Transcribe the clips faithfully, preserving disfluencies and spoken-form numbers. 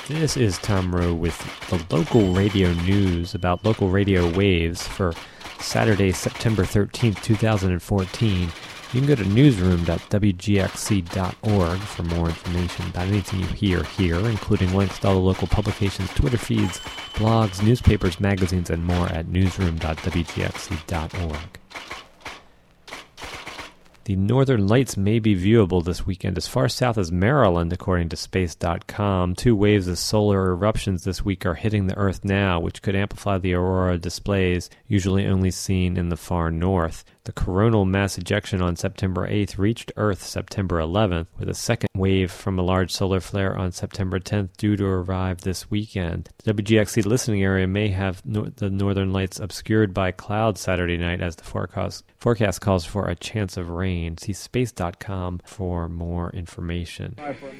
This is Tom Rowe with the local radio news about local radio waves for Saturday, September thirteenth, twenty fourteen. You can go to newsroom dot w g x c dot org for more information about anything you hear here, including links to all the local publications, Twitter feeds, blogs, newspapers, magazines, and more at newsroom dot w g x c dot org. The Northern Lights may be viewable this weekend as far south as Maryland, according to space dot com. Two waves of solar eruptions this week are hitting the Earth now, which could amplify the aurora displays, usually only seen in the far north. The coronal mass ejection on September eighth reached Earth September eleventh, with a second wave from a large solar flare on September tenth due to arrive this weekend. The W G X C listening area may have no- the Northern Lights obscured by clouds Saturday night as the forecast, forecast calls for a chance of rain. See space dot com for more information.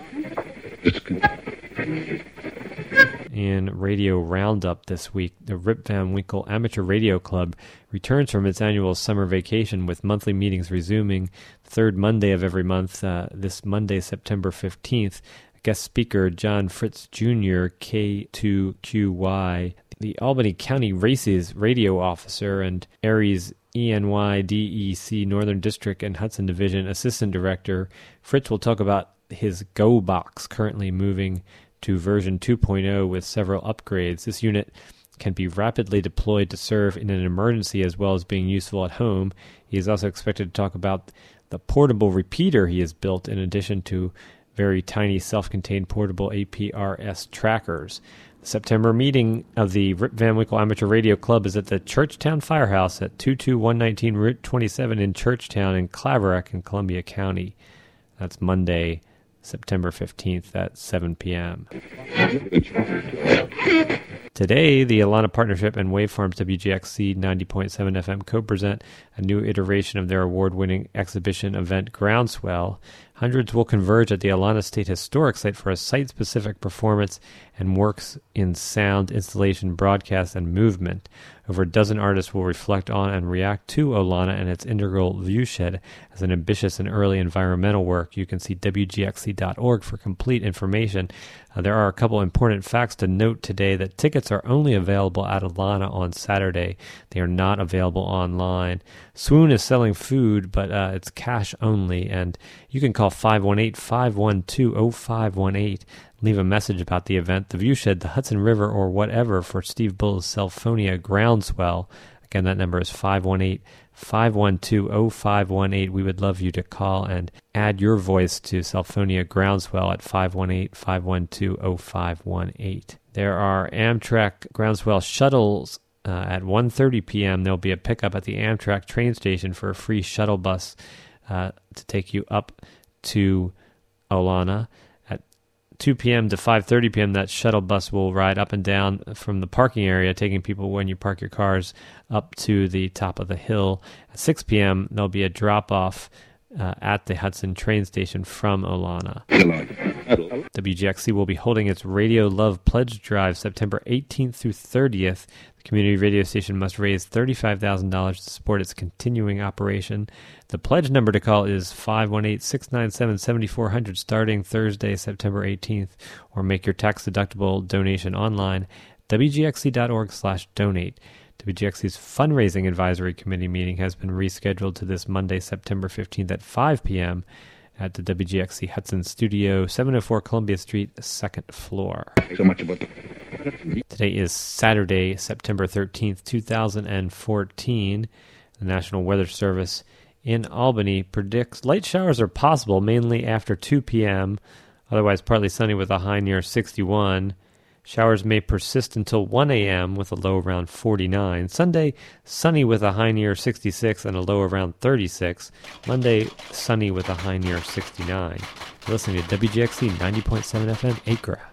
In Radio Roundup this week, the Rip Van Winkle Amateur Radio Club returns from its annual summer vacation with monthly meetings resuming third Monday of every month, uh, this Monday, September fifteenth. Guest speaker John Fritz Junior, K two Q Y, the Albany County Races radio officer and Aries E N Y D E C Northern District and Hudson Division Assistant Director. Fritz will talk about his Go Box, currently moving to version two point oh with several upgrades. This unit can be rapidly deployed to serve in an emergency as well as being useful at home. He is also expected to talk about the portable repeater he has built in addition to very tiny self-contained portable A P R S trackers. The September meeting of the Rip Van Winkle Amateur Radio Club is at the Churchtown Firehouse at two two one one nine Route twenty-seven in Churchtown in Claverack in Columbia County. That's Monday, September fifteenth at seven p.m. Today, the Alana Partnership and Waveforms W G X C ninety point seven F M co-present a new iteration of their award-winning exhibition event, Groundswell. Hundreds will converge at the Alana State Historic Site for a site-specific performance and works in sound, installation, broadcast, and movement. Over a dozen artists will reflect on and react to Olana and its integral viewshed as an ambitious and early environmental work. You can see w g x c dot org for complete information. Uh, there are a couple important facts to note today: that tickets are only available at Alana on Saturday. They are not available online. Swoon is selling food, but uh, it's cash only, and you can call five one eight, five one two, zero five one eight. Leave a message about the event, the viewshed, the Hudson River, or whatever for Steve Bull's Cellphonia Groundswell. Again, that number is five one eight, five one two, zero five one eight. We would love you to call and add your voice to Cellphonia Groundswell at five one eight, five one two, zero five one eight. There are Amtrak Groundswell shuttles uh, at one thirty p.m. There'll be a pickup at the Amtrak train station for a free shuttle bus uh, to take you up to Olana. two p.m. to five thirty p.m. that shuttle bus will ride up and down from the parking area, taking people when you park your cars up to the top of the hill. At six p.m. there'll be a drop-off uh, at the Hudson train station from Olana. W G X C will be holding its Radio Love Pledge Drive September eighteenth through thirtieth. The community radio station must raise thirty-five thousand dollars to support its continuing operation. The pledge number to call is five one eight, six nine seven, seven four zero zero starting Thursday, September eighteenth, or make your tax-deductible donation online, w g x c dot org slash donate. W G X C's fundraising advisory committee meeting has been rescheduled to this Monday, September fifteenth at five p.m. at the W G X C Hudson Studio, seven oh four Columbia Street, second floor. So much about the... Today is Saturday, September thirteenth, twenty fourteen. The National Weather Service in Albany predicts light showers are possible, mainly after two p.m., otherwise partly sunny with a high near sixty-one. Showers may persist until one a.m. with a low around forty-nine. Sunday, sunny with a high near sixty-six and a low around thirty-six. Monday, sunny with a high near sixty-nine. You're listening to W G X C ninety point seven F M, eight Grass.